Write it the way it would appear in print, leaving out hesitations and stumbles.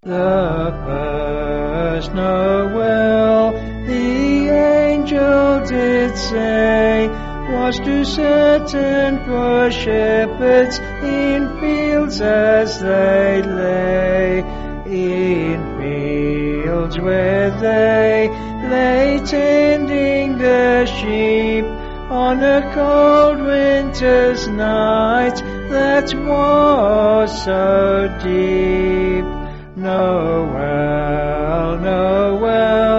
The first Noel, the angel did say, was to certain poor shepherds in fields as they lay, in fields where they lay tending the sheep on a cold winter's night that was so deep. Noel, Noel,